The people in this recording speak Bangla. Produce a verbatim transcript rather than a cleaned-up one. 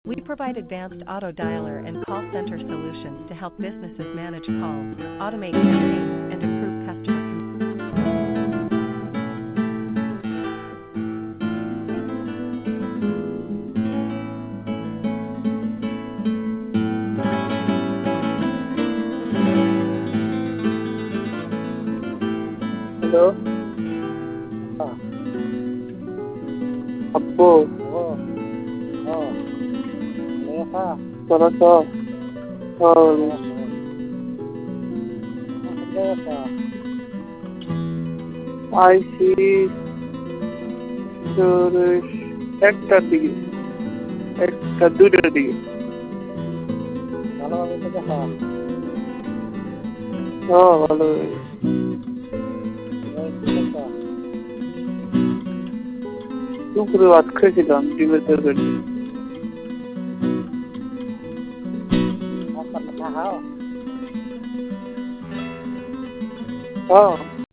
We provide advanced auto dialer and call center solutions to help businesses manage calls, automate campaigns, and improve customer hello ఆ! అబ్బో ఓ ఓ లేక సరస అవును లేక আইসি সুরেশ একটার দিকে একটা দুটোর দিকে ভালোভাবে থেকে হ্যাঁ হ্যাঁ ভালো দুপুরে ভাত খেয়েছিলাম ডিমের তরকারি খাও হ্যাঁ